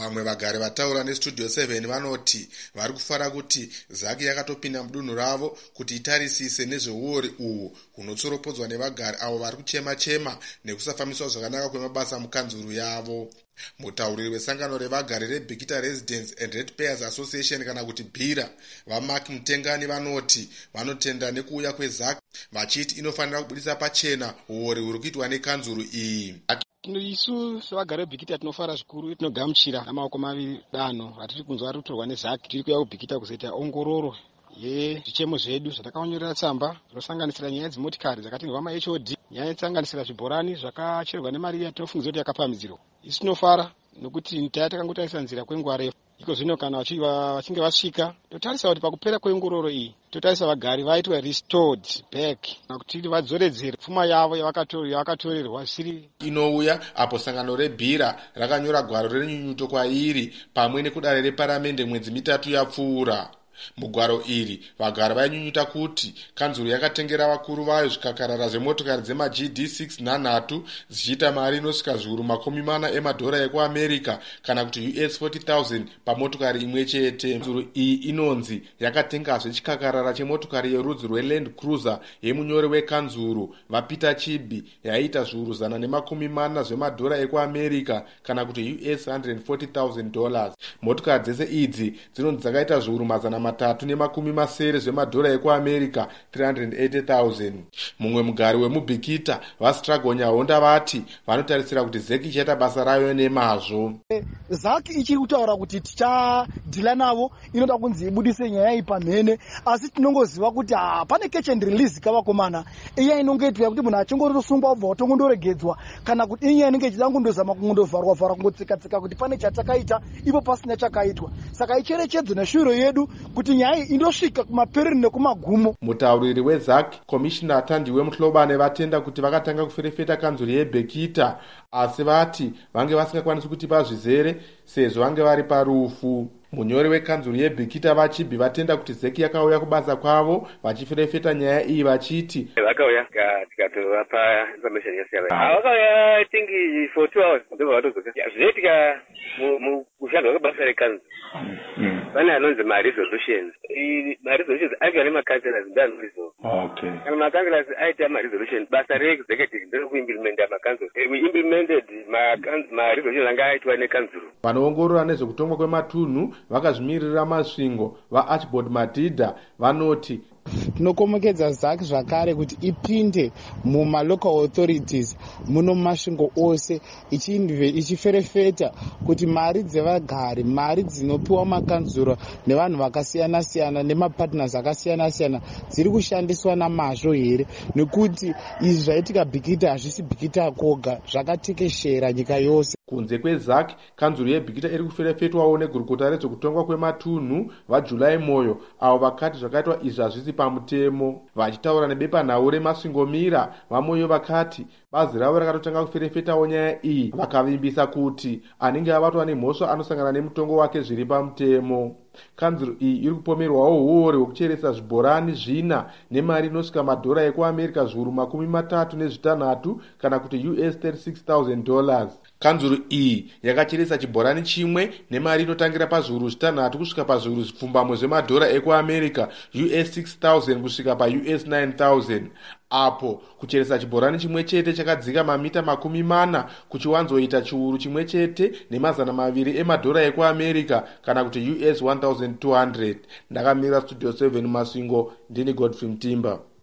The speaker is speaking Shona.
Vamwe vagari vataura nestudio 7 vanoti vari kufara kuti Zaki yakatopinda mudunhu ravo kuti itarisise nezveuori uhu hunotsoropodzwa nevagari avo vari kuchema-chema nekusafambiswa zvakanaka kwemabasa mukanzuru yavo. Mutauriri wesangano revagari reBikita Residents and Ratepayers Association kana kuti BIRA, vaMark Mutengani vanoti vanotenda nekuuya kwezaki vachiti inofanira kubudisa pachena uori huri kuitwa nekanzuru iyi. Isu sevagari veBikita tinofara zvikuru, tinogamuchira namaoko maviri danho ratiri kunzwa ari kutorwa neZaki. Tiri kuuya kuBikita kuzoita ongororo yezvichemo zvedu zvatakaonyorera tsamba zvinosanganisira nyaya dzimotikari dzakatenderwa maHOD, nyaya dzinosanganisira zvibhorani zvakacherwa nemari yatinofungidzira kuti yakapamhidzirwa. Isu tinofara nokuti nyika takangotarisa nzira kwenguva refu. Iko zvino kana vachinge vasvika, totarisa kuti pakupera kwengororo iyi totarisa vagari vaitwa restored back kuti vadzoredzere pfuma yavo yavakatorerwa siri inouya apo sangano reBIRA rakanyora gwaro renyunyuto kwairi pamwe nekudare reparamende mwedzi mitatu yapfuura. Mugwaro iri vagari vainyunyuta kuti kanzuru yakatengera vakuru vayo zvikakarara zvemotokari dzemaGD6 nhanhatu zichiita mari inosvika zviuru $40 ekuAmerica kana kuti US$40,000 pamotokari imwe chete. Kanzuru iyi inonzi yakatengazve chikakarara chemotokari yerudzi rweLand Cruiser yemunyori wekanzuru vaPeter Chibi yaiita zviuru $140 ekuAmerica kana kuti US$140,000. Motokari dzese idzi dzinonzi dzakaita zviuru $370 zvemadhora ekuAmerica $380,000. Mumwe mugari wemuBikita vaStragonya Honda vati vanotarisira kuti Zeki ichaita basa rayo nemazvo. Zaki ichiri kutaura kuti tichadhila navo inoda kunzi ibudise nyaya iyi pamhene, asi tinongoziva kuti pane catch and release kavakomana iya inongoitwa kuti munhu achingorosungwa obva watongondoregedzwa kana kuti inyaya inenge ichida kundozama kundovharwa kungotsika kuti pane chatakaita ipo pasina chakaitwa. Saka icherechedzo neshuro yedu kuti nyaya iyi indosvika kumaperero nekumagumo. Mutauriri weZaki Commissioner Thandiwe Muhlobane vatenda kuti vakatanga kuferefeta kanzuru yeBikita asi vati vange vasingakwanisi kuti pazvizere sezvo vange vari parufu. Munyori wekanzuru yeBikita vaChibi vatenda kuti Zeki yakauya kubasa kwavo vachiferefeta nyaya iyi vachiti vakauya tikatovapa information yasiyana. Vakauya I think for 2 hours ndobva vatozoka. Zvinoitika mushando wekubasa rekanzuru. Vane anonzi maresolutions. Maresolutions aiva nemakanselas ndanorizo. Okay. Kana makanselas aita maresolutions basa reexecutive ndekuimplementa makanzuru. We implemented maresolutions anga aitwa nekanzuru. Vanoongorora nezvekutongwa kwematunhu vakazvimirira masvingo vaArchibald Madhidha vanoti tinokomekedza Zaki zvakare kuti ipinde mumalocal authorities muno masvingo ose ichiferefeta kuti mari dzevagari, mari dzinopiwa makanzuro nevanhu vakasiyana siyana nemapartners akasiyana siyana dziri kushandiswa namazvo here, nekuti izvi zvaitika Bikita hazvisi Bikita koga, zvakatekeshera nyika yose. Kunze kweZaki, kanzuru yeBikita iri kuferefetwawo negurukota rezvekutongwa kwematunhu vaJulai Moyo avo vakati zvakaitwa izvi hazvisi pamutemo. Vachitaura nebepanhau remasvingomira vaMoyo vakati bazi ravo rakatotanga kuferefetawo nyaya iyi vakavimbisa kuti anenge abatwa nemhosva anosangana nemutongo wake zviri pamutemo. Kanzuru iyi iri kupomerwawo uori hwekucheresa zvibhorani zvina nemari inosvika madhora ekuAmerica zviuru $36,000 kana kuti US$36,000. Kanzuru iyi yakacheresa chibhorani chimwe nemari inotangira pazviuru $6 kusvika pazviuru zvipfumbamwe zvemadhora ekuAmerica US$6,000 kusvika paUS$9,000. Apo kucheresa chibhorani chimwe chete chakadzika mamita 40 kuchiwanzoita chiuru chimwe chete $200 emadhora ekuAmerica kana kuti US$1,200. Ndakamira Studio 7 Masvingo, ndini Godfrey Mtimba.